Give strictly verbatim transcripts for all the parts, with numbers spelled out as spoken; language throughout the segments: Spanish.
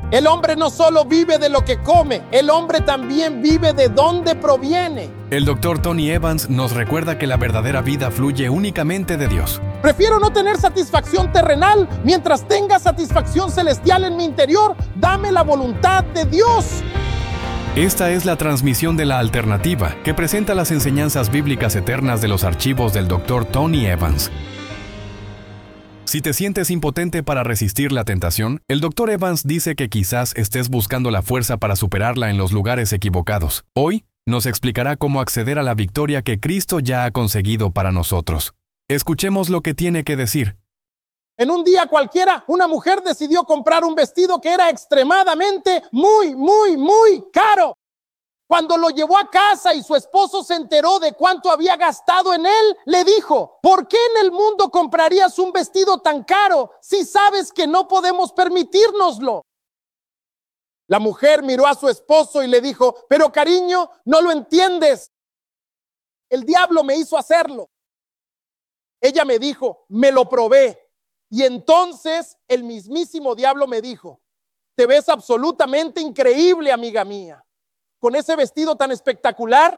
El hombre no solo vive de lo que come, el hombre también vive de dónde proviene. El doctor Tony Evans nos recuerda que la verdadera vida fluye únicamente de Dios. Prefiero no tener satisfacción terrenal mientras tenga satisfacción celestial en mi interior. Dame la voluntad de Dios. Esta es la transmisión de La Alternativa, que presenta las enseñanzas bíblicas eternas de los archivos del doctor Tony Evans. Si te sientes impotente para resistir la tentación, el doctor Evans dice que quizás estés buscando la fuerza para superarla en los lugares equivocados. Hoy nos explicará cómo acceder a la victoria que Cristo ya ha conseguido para nosotros. Escuchemos lo que tiene que decir. En un día cualquiera, una mujer decidió comprar un vestido que era extremadamente muy, muy, muy caro. Cuando lo llevó a casa y su esposo se enteró de cuánto había gastado en él, le dijo: ¿por qué en el mundo comprarías un vestido tan caro si sabes que no podemos permitírnoslo? La mujer miró a su esposo y le dijo: pero cariño, no lo entiendes. El diablo me hizo hacerlo. Ella me dijo: me lo probé. Y entonces el mismísimo diablo me dijo: te ves absolutamente increíble, amiga mía, con ese vestido tan espectacular.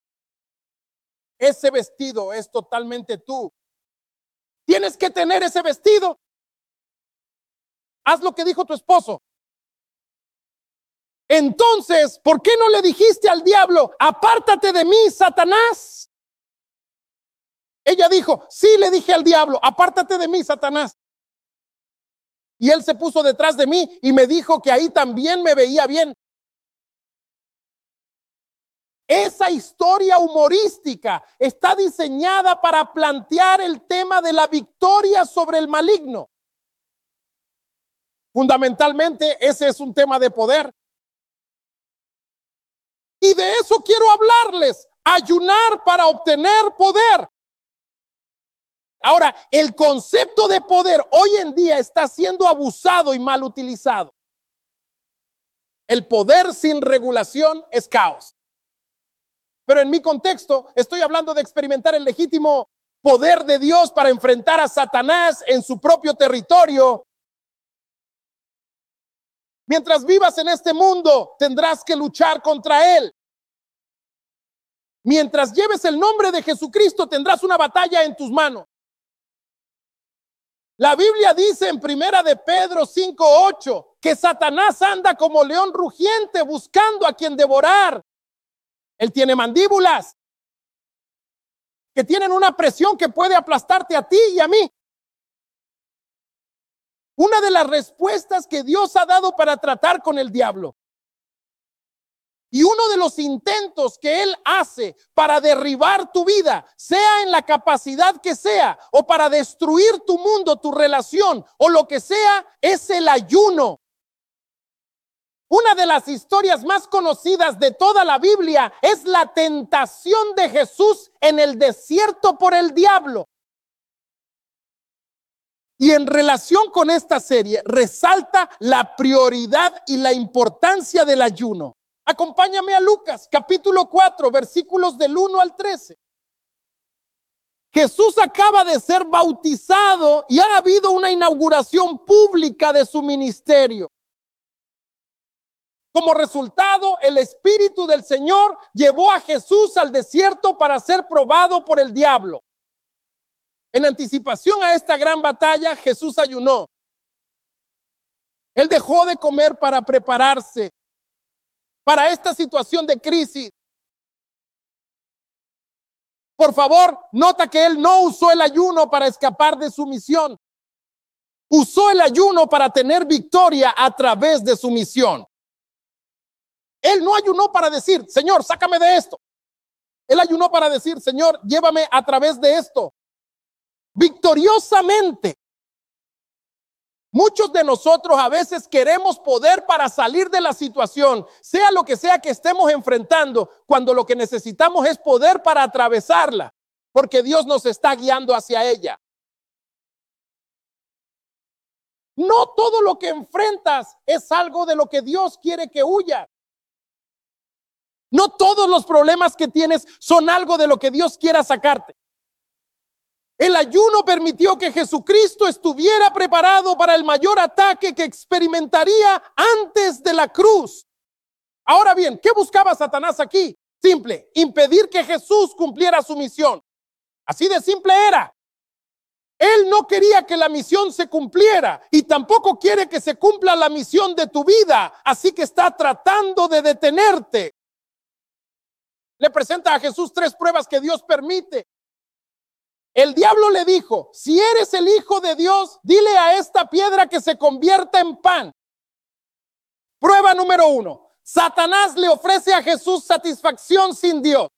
Ese vestido es totalmente tú. Tienes que tener ese vestido. Haz lo que dijo tu esposo. Entonces, ¿por qué no le dijiste al diablo: apártate de mí, Satanás? Ella dijo: sí, le dije al diablo: apártate de mí, Satanás. Y él se puso detrás de mí y me dijo que ahí también me veía bien. Esa historia humorística está diseñada para plantear el tema de la victoria sobre el maligno. Fundamentalmente, ese es un tema de poder. Y de eso quiero hablarles: ayunar para obtener poder. Ahora, el concepto de poder hoy en día está siendo abusado y mal utilizado. El poder sin regulación es caos. Pero en mi contexto, estoy hablando de experimentar el legítimo poder de Dios para enfrentar a Satanás en su propio territorio. Mientras vivas en este mundo, tendrás que luchar contra él. Mientras lleves el nombre de Jesucristo, tendrás una batalla en tus manos. La Biblia dice en Primera de Pedro cinco ocho que Satanás anda como león rugiente buscando a quien devorar. Él tiene mandíbulas que tienen una presión que puede aplastarte a ti y a mí. Una de las respuestas que Dios ha dado para tratar con el diablo, y uno de los intentos que él hace para derribar tu vida, sea en la capacidad que sea, o para destruir tu mundo, tu relación, o lo que sea, es el ayuno. Una de las historias más conocidas de toda la Biblia es la tentación de Jesús en el desierto por el diablo. Y en relación con esta serie, resalta la prioridad y la importancia del ayuno. Acompáñame a Lucas, capítulo cuatro, versículos del uno al trece. Jesús acaba de ser bautizado y ha habido una inauguración pública de su ministerio. Como resultado, el Espíritu del Señor llevó a Jesús al desierto para ser probado por el diablo. En anticipación a esta gran batalla, Jesús ayunó. Él dejó de comer para prepararse para esta situación de crisis. Por favor, nota que él no usó el ayuno para escapar de su misión. Usó el ayuno para tener victoria a través de su misión. Él no ayunó para decir: Señor, sácame de esto. Él ayunó para decir: Señor, llévame a través de esto. Victoriosamente. Muchos de nosotros a veces queremos poder para salir de la situación, sea lo que sea que estemos enfrentando, cuando lo que necesitamos es poder para atravesarla, porque Dios nos está guiando hacia ella. No todo lo que enfrentas es algo de lo que Dios quiere que huyas. No todos los problemas que tienes son algo de lo que Dios quiera sacarte. El ayuno permitió que Jesucristo estuviera preparado para el mayor ataque que experimentaría antes de la cruz. Ahora bien, ¿qué buscaba Satanás aquí? Simple, impedir que Jesús cumpliera su misión. Así de simple era. Él no quería que la misión se cumpliera y tampoco quiere que se cumpla la misión de tu vida. Así que está tratando de detenerte. Le presenta a Jesús tres pruebas que Dios permite. El diablo le dijo, si eres el Hijo de Dios, dile a esta piedra que se convierta en pan. Prueba número uno. Satanás le ofrece a Jesús satisfacción sin Dios.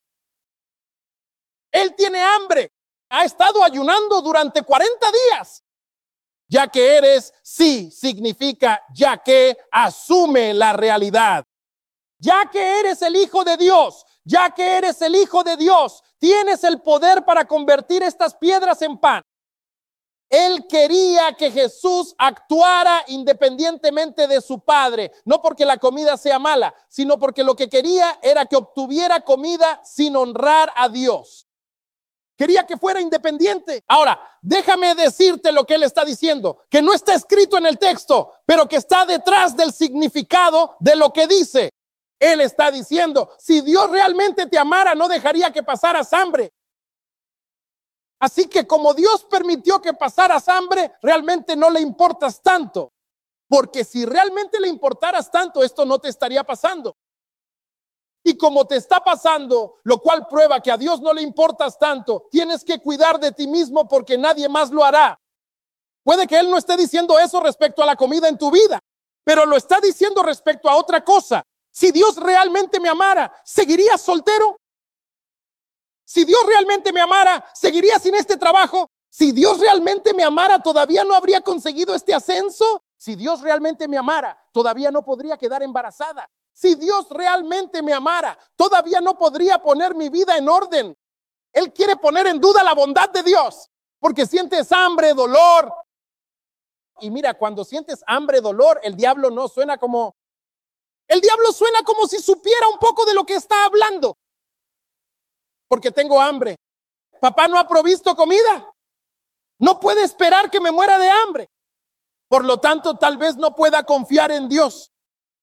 Él tiene hambre. Ha estado ayunando durante cuarenta días. Ya que eres, sí, significa ya que asume la realidad. Ya que eres el Hijo de Dios, ya que eres el Hijo de Dios, tienes el poder para convertir estas piedras en pan. Él quería que Jesús actuara independientemente de su Padre, no porque la comida sea mala, sino porque lo que quería era que obtuviera comida sin honrar a Dios. Quería que fuera independiente. Ahora, déjame decirte lo que él está diciendo, que no está escrito en el texto, pero que está detrás del significado de lo que dice. Él está diciendo, si Dios realmente te amara, no dejaría que pasaras hambre. Así que como Dios permitió que pasaras hambre, realmente no le importas tanto. Porque si realmente le importaras tanto, esto no te estaría pasando. Y como te está pasando, lo cual prueba que a Dios no le importas tanto, tienes que cuidar de ti mismo porque nadie más lo hará. Puede que Él no esté diciendo eso respecto a la comida en tu vida, pero lo está diciendo respecto a otra cosa. Si Dios realmente me amara, ¿seguiría soltero? Si Dios realmente me amara, ¿seguiría sin este trabajo? Si Dios realmente me amara, ¿todavía no habría conseguido este ascenso? Si Dios realmente me amara, todavía no podría quedar embarazada. Si Dios realmente me amara, todavía no podría poner mi vida en orden. Él quiere poner en duda la bondad de Dios, porque sientes hambre, dolor. Y mira, cuando sientes hambre, dolor, el diablo no suena como... El diablo suena como si supiera un poco de lo que está hablando. Porque tengo hambre. Papá no ha provisto comida. No puede esperar que me muera de hambre. Por lo tanto, tal vez no pueda confiar en Dios.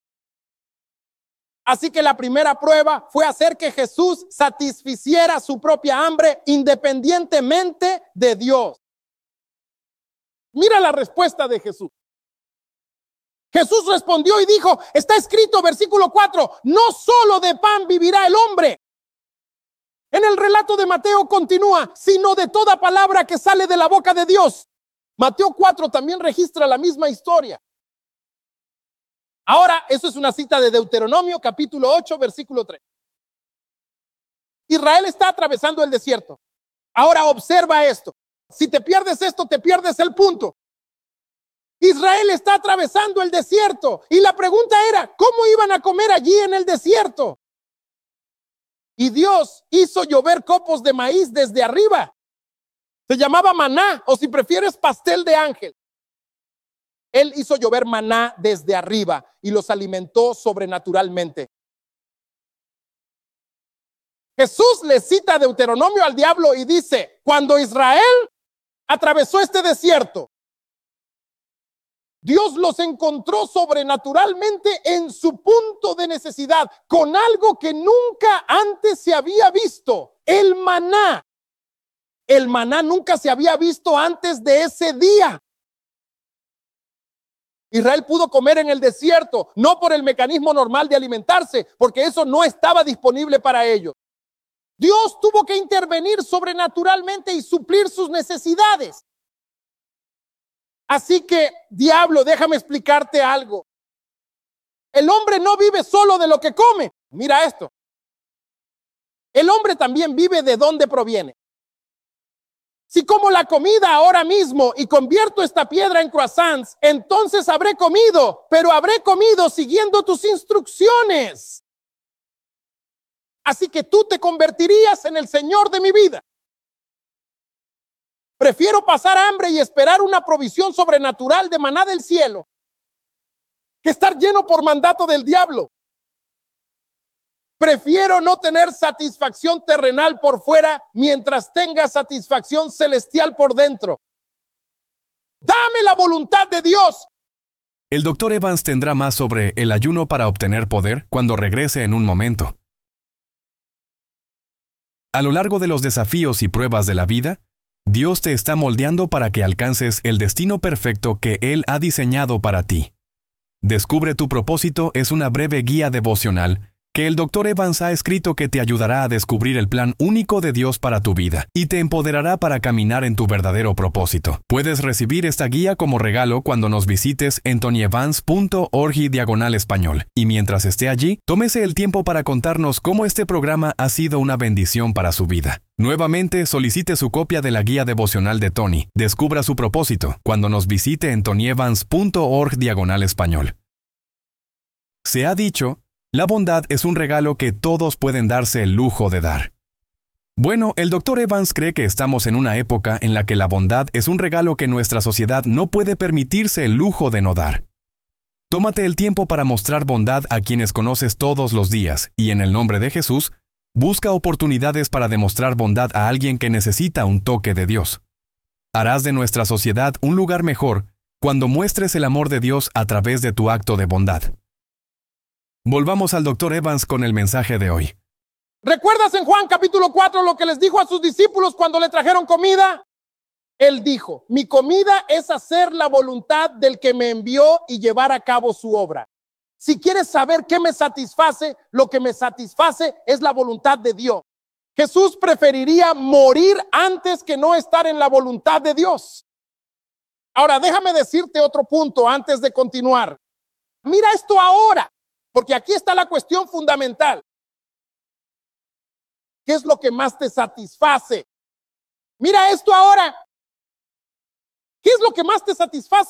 Así que la primera prueba fue hacer que Jesús satisficiera su propia hambre independientemente de Dios. Mira la respuesta de Jesús. Jesús respondió y dijo, está escrito, versículo cuatro, no solo de pan vivirá el hombre. En el relato de Mateo continúa, sino de toda palabra que sale de la boca de Dios. Mateo cuatro también registra la misma historia. Ahora, eso es una cita de Deuteronomio, capítulo ocho, versículo tres. Israel está atravesando el desierto. Ahora observa esto. Si te pierdes esto, te pierdes el punto. Israel está atravesando el desierto y la pregunta era, ¿cómo iban a comer allí en el desierto? Y Dios hizo llover copos de maíz desde arriba. Se llamaba maná, o si prefieres, pastel de ángel. Él hizo llover maná desde arriba y los alimentó sobrenaturalmente. Jesús le cita Deuteronomio al diablo y dice, cuando Israel atravesó este desierto, Dios los encontró sobrenaturalmente en su punto de necesidad, con algo que nunca antes se había visto, el maná. El maná nunca se había visto antes de ese día. Israel pudo comer en el desierto, no por el mecanismo normal de alimentarse, porque eso no estaba disponible para ellos. Dios tuvo que intervenir sobrenaturalmente y suplir sus necesidades. Así que, diablo, déjame explicarte algo. El hombre no vive solo de lo que come. Mira esto. El hombre también vive de dónde proviene. Si como la comida ahora mismo y convierto esta piedra en croissants, entonces habré comido, pero habré comido siguiendo tus instrucciones. Así que tú te convertirías en el Señor de mi vida. Prefiero pasar hambre y esperar una provisión sobrenatural de maná del cielo que estar lleno por mandato del diablo. Prefiero no tener satisfacción terrenal por fuera mientras tenga satisfacción celestial por dentro. Dame la voluntad de Dios. El doctor Evans tendrá más sobre el ayuno para obtener poder cuando regrese en un momento. A lo largo de los desafíos y pruebas de la vida, Dios te está moldeando para que alcances el destino perfecto que Él ha diseñado para ti. Descubre tu propósito es una breve guía devocional que el doctor Evans ha escrito que te ayudará a descubrir el plan único de Dios para tu vida y te empoderará para caminar en tu verdadero propósito. Puedes recibir esta guía como regalo cuando nos visites en tonyevans punto org diagonal español. Y mientras esté allí, tómese el tiempo para contarnos cómo este programa ha sido una bendición para su vida. Nuevamente, solicite su copia de la guía devocional de Tony. Descubra su propósito cuando nos visite en tonyevans punto org diagonal español. Se ha dicho, la bondad es un regalo que todos pueden darse el lujo de dar. Bueno, el doctor Evans cree que estamos en una época en la que la bondad es un regalo que nuestra sociedad no puede permitirse el lujo de no dar. Tómate el tiempo para mostrar bondad a quienes conoces todos los días y en el nombre de Jesús, busca oportunidades para demostrar bondad a alguien que necesita un toque de Dios. Harás de nuestra sociedad un lugar mejor cuando muestres el amor de Dios a través de tu acto de bondad. Volvamos al doctor Evans con el mensaje de hoy. ¿Recuerdas en Juan capítulo cuatro lo que les dijo a sus discípulos cuando le trajeron comida? Él dijo, mi comida es hacer la voluntad del que me envió y llevar a cabo su obra. Si quieres saber qué me satisface, lo que me satisface es la voluntad de Dios. Jesús preferiría morir antes que no estar en la voluntad de Dios. Ahora, déjame decirte otro punto antes de continuar. Mira esto ahora. Porque aquí está la cuestión fundamental. ¿Qué es lo que más te satisface? Mira esto ahora. ¿Qué es lo que más te satisface?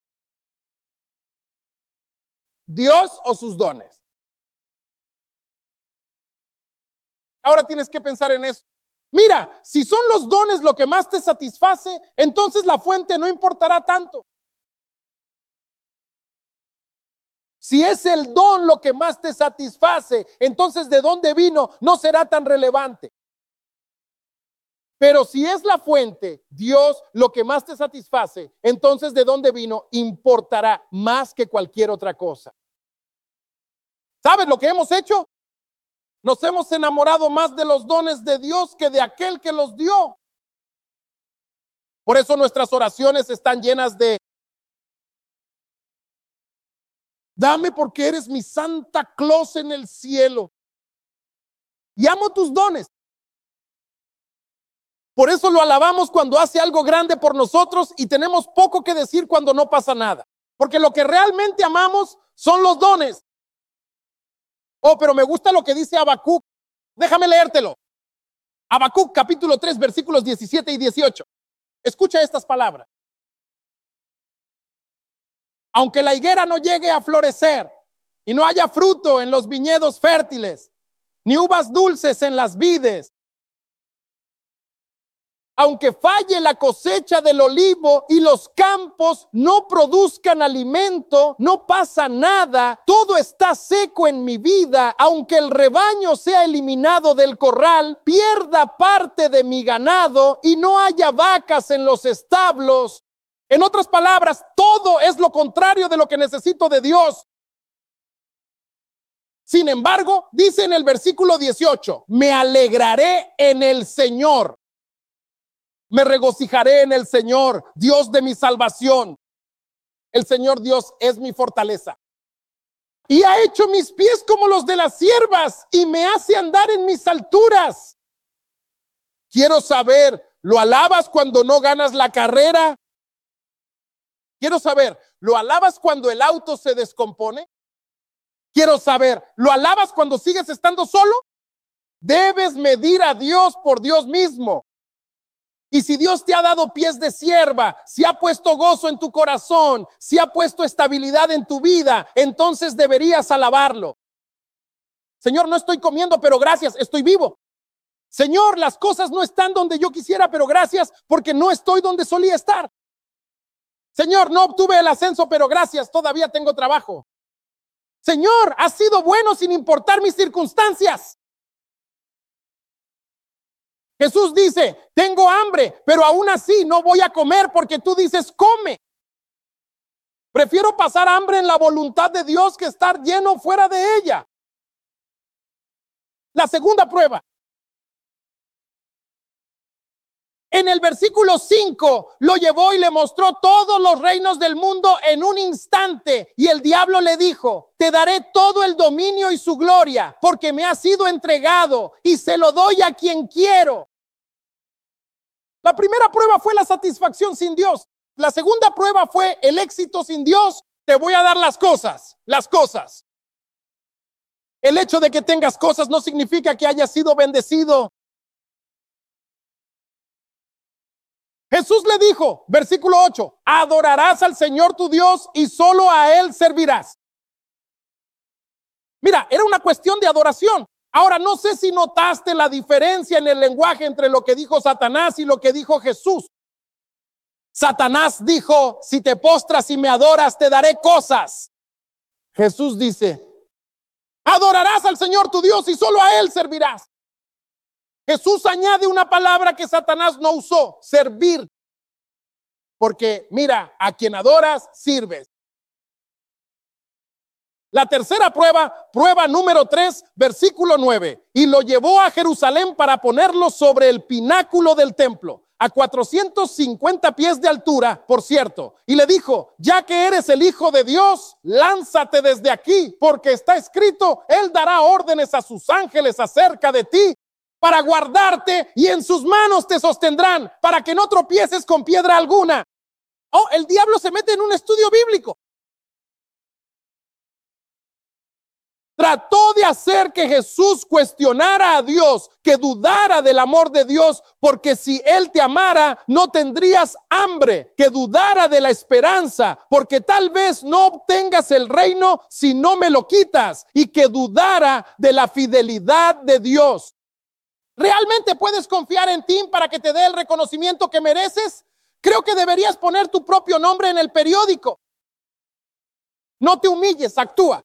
¿Dios o sus dones? Ahora tienes que pensar en eso. Mira, si son los dones lo que más te satisface, entonces la fuente no importará tanto. Si es el don lo que más te satisface, entonces de dónde vino no será tan relevante. Pero si es la fuente, Dios, lo que más te satisface, entonces de dónde vino importará más que cualquier otra cosa. ¿Sabes lo que hemos hecho? Nos hemos enamorado más de los dones de Dios que de aquel que los dio. Por eso nuestras oraciones están llenas de dame porque eres mi Santa Claus en el cielo. Y amo tus dones. Por eso lo alabamos cuando hace algo grande por nosotros y tenemos poco que decir cuando no pasa nada. Porque lo que realmente amamos son los dones. Oh, pero me gusta lo que dice Habacuc. Déjame leértelo. Habacuc capítulo tres versículos diecisiete y dieciocho. Escucha estas palabras. Aunque la higuera no llegue a florecer y no haya fruto en los viñedos fértiles, ni uvas dulces en las vides, aunque falle la cosecha del olivo y los campos no produzcan alimento, no pasa nada, todo está seco en mi vida, aunque el rebaño sea eliminado del corral, pierda parte de mi ganado y no haya vacas en los establos. En otras palabras, todo es lo contrario de lo que necesito de Dios. Sin embargo, dice en el versículo dieciocho, me alegraré en el Señor. Me regocijaré en el Señor, Dios de mi salvación. El Señor Dios es mi fortaleza. Y ha hecho mis pies como los de las ciervas y me hace andar en mis alturas. Quiero saber, ¿lo alabas cuando no ganas la carrera? Quiero saber, ¿lo alabas cuando el auto se descompone? Quiero saber, ¿lo alabas cuando sigues estando solo? Debes medir a Dios por Dios mismo. Y si Dios te ha dado pies de sierva, si ha puesto gozo en tu corazón, si ha puesto estabilidad en tu vida, entonces deberías alabarlo. Señor, no estoy comiendo, pero gracias, estoy vivo. Señor, las cosas no están donde yo quisiera, pero gracias porque no estoy donde solía estar. Señor, no obtuve el ascenso, pero gracias, todavía tengo trabajo. Señor, has sido bueno sin importar mis circunstancias. Jesús dice, tengo hambre, pero aún así no voy a comer porque tú dices, come. Prefiero pasar hambre en la voluntad de Dios que estar lleno fuera de ella. La segunda prueba. En el versículo cinco lo llevó y le mostró todos los reinos del mundo en un instante. Y el diablo le dijo, te daré todo el dominio y su gloria, porque me ha sido entregado y se lo doy a quien quiero. La primera prueba fue la satisfacción sin Dios. La segunda prueba fue el éxito sin Dios. Te voy a dar las cosas, las cosas. El hecho de que tengas cosas no significa que hayas sido bendecido. Jesús le dijo, versículo ocho, adorarás al Señor tu Dios y solo a Él servirás. Mira, era una cuestión de adoración. Ahora, no sé si notaste la diferencia en el lenguaje entre lo que dijo Satanás y lo que dijo Jesús. Satanás dijo, si te postras y me adoras, te daré cosas. Jesús dice, adorarás al Señor tu Dios y solo a Él servirás. Jesús añade una palabra que Satanás no usó, servir. Porque mira, a quien adoras, sirves. La tercera prueba, prueba número tres, versículo nueve. Y lo llevó a Jerusalén para ponerlo sobre el pináculo del templo, a cuatrocientos cincuenta pies de altura, por cierto. Y le dijo, ya que eres el Hijo de Dios, lánzate desde aquí, porque está escrito, Él dará órdenes a sus ángeles acerca de ti, para guardarte, y en sus manos te sostendrán, para que no tropieces con piedra alguna. Oh, el diablo se mete en un estudio bíblico. Trató de hacer que Jesús cuestionara a Dios, que dudara del amor de Dios, porque si Él te amara, no tendrías hambre, que dudara de la esperanza, porque tal vez no obtengas el reino si no me lo quitas, y que dudara de la fidelidad de Dios. ¿Realmente puedes confiar en ti para que te dé el reconocimiento que mereces? Creo que deberías poner tu propio nombre en el periódico. No te humilles, actúa.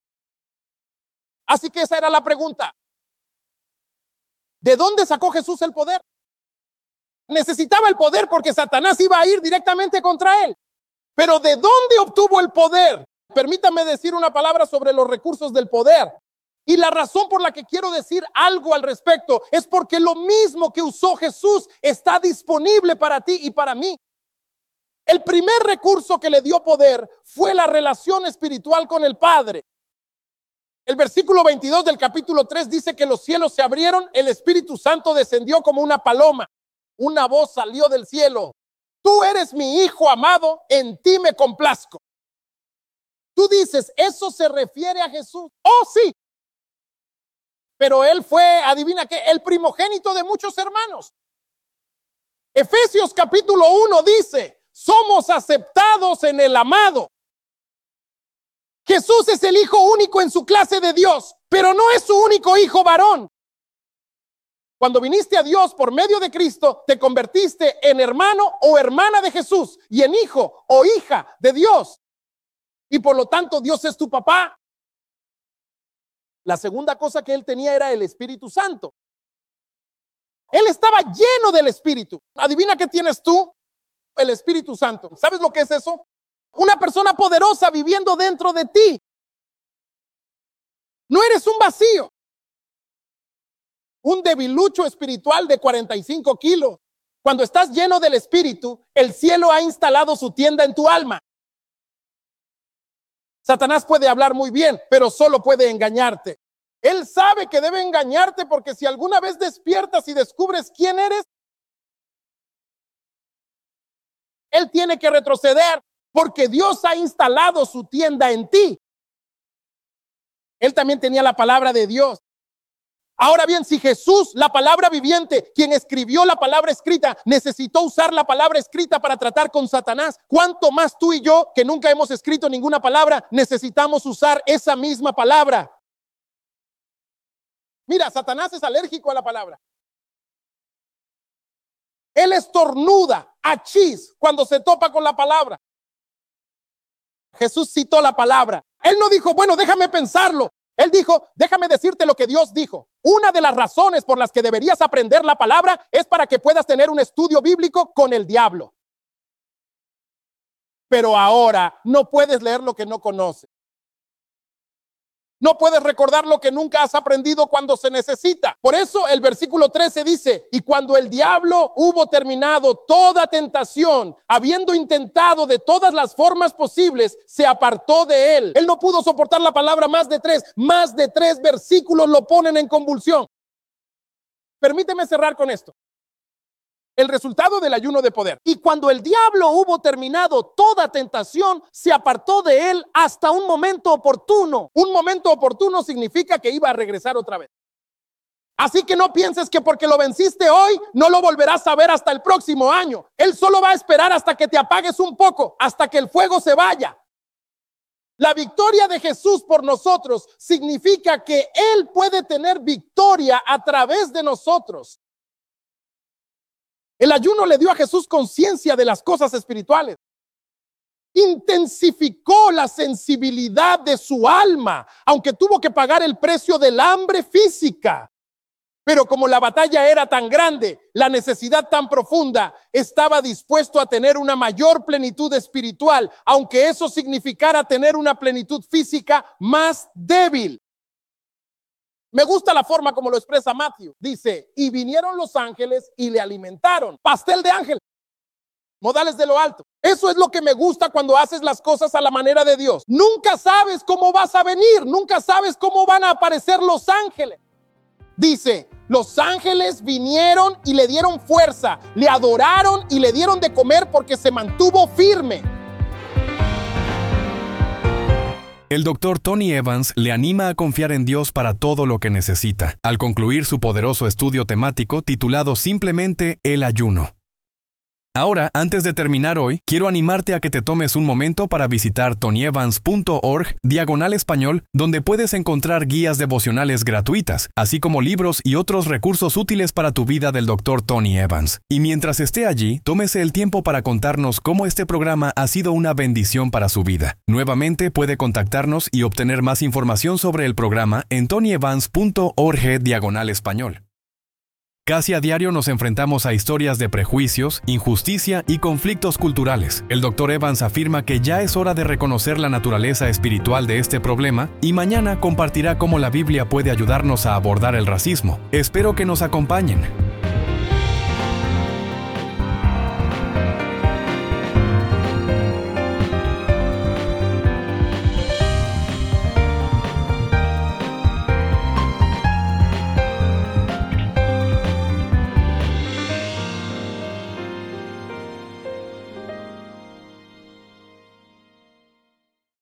Así que esa era la pregunta. ¿De dónde sacó Jesús el poder? Necesitaba el poder porque Satanás iba a ir directamente contra él. Pero ¿de dónde obtuvo el poder? Permítame decir una palabra sobre los recursos del poder. Y la razón por la que quiero decir algo al respecto es porque lo mismo que usó Jesús está disponible para ti y para mí. El primer recurso que le dio poder fue la relación espiritual con el Padre. El versículo veintidós del capítulo tres dice que los cielos se abrieron, el Espíritu Santo descendió como una paloma. Una voz salió del cielo. Tú eres mi Hijo amado, en ti me complazco. Tú dices, ¿eso se refiere a Jesús? Oh, sí. Pero él fue, adivina qué, el primogénito de muchos hermanos. Efesios capítulo uno dice, somos aceptados en el amado. Jesús es el hijo único en su clase de Dios, pero no es su único hijo varón. Cuando viniste a Dios por medio de Cristo, te convertiste en hermano o hermana de Jesús y en hijo o hija de Dios. Y por lo tanto, Dios es tu papá. La segunda cosa que él tenía era el Espíritu Santo. Él estaba lleno del Espíritu. Adivina qué tienes tú, el Espíritu Santo. ¿Sabes lo que es eso? Una persona poderosa viviendo dentro de ti. No eres un vacío. Un debilucho espiritual de cuarenta y cinco kilos. Cuando estás lleno del Espíritu, el cielo ha instalado su tienda en tu alma. Satanás puede hablar muy bien, pero solo puede engañarte. Él sabe que debe engañarte porque si alguna vez despiertas y descubres quién eres, él tiene que retroceder porque Dios ha instalado su tienda en ti. Él también tenía la palabra de Dios. Ahora bien, si Jesús, la palabra viviente, quien escribió la palabra escrita, necesitó usar la palabra escrita para tratar con Satanás, ¿cuánto más tú y yo, que nunca hemos escrito ninguna palabra, necesitamos usar esa misma palabra? Mira, Satanás es alérgico a la palabra. Él estornuda, achis, cuando se topa con la palabra. Jesús citó la palabra. Él no dijo, bueno, déjame pensarlo. Él dijo, déjame decirte lo que Dios dijo. Una de las razones por las que deberías aprender la palabra es para que puedas tener un estudio bíblico con el diablo. Pero ahora no puedes leer lo que no conoces. No puedes recordar lo que nunca has aprendido cuando se necesita. Por eso el versículo trece dice, y cuando el diablo hubo terminado toda tentación, habiendo intentado de todas las formas posibles, se apartó de él. Él no pudo soportar la palabra más de tres. Más de tres versículos lo ponen en convulsión. Permíteme cerrar con esto. El resultado del ayuno de poder. Y cuando el diablo hubo terminado toda tentación, se apartó de él hasta un momento oportuno. Un momento oportuno significa que iba a regresar otra vez. Así que no pienses que porque lo venciste hoy, no lo volverás a ver hasta el próximo año. Él solo va a esperar hasta que te apagues un poco, hasta que el fuego se vaya. La victoria de Jesús por nosotros significa que Él puede tener victoria a través de nosotros. El ayuno le dio a Jesús conciencia de las cosas espirituales. Intensificó la sensibilidad de su alma, aunque tuvo que pagar el precio del hambre física. Pero como la batalla era tan grande, la necesidad tan profunda, estaba dispuesto a tener una mayor plenitud espiritual, aunque eso significara tener una plenitud física más débil. Me gusta la forma como lo expresa Matthew. Dice, y vinieron los ángeles y le alimentaron. Pastel de ángel. Modales de lo alto. Eso es lo que me gusta cuando haces las cosas a la manera de Dios. Nunca sabes cómo vas a venir. Nunca sabes cómo van a aparecer los ángeles. Dice, los ángeles vinieron y le dieron fuerza. Le adoraron y le dieron de comer porque se mantuvo firme. El doctor Tony Evans le anima a confiar en Dios para todo lo que necesita, al concluir su poderoso estudio temático titulado simplemente El ayuno. Ahora, antes de terminar hoy, quiero animarte a que te tomes un momento para visitar tonyevans punto org diagonal español, donde puedes encontrar guías devocionales gratuitas, así como libros y otros recursos útiles para tu vida del doctor Tony Evans. Y mientras esté allí, tómese el tiempo para contarnos cómo este programa ha sido una bendición para su vida. Nuevamente puede contactarnos y obtener más información sobre el programa en tonyevans punto org diagonal español. Casi a diario nos enfrentamos a historias de prejuicios, injusticia y conflictos culturales. El doctor Evans afirma que ya es hora de reconocer la naturaleza espiritual de este problema y mañana compartirá cómo la Biblia puede ayudarnos a abordar el racismo. Espero que nos acompañen.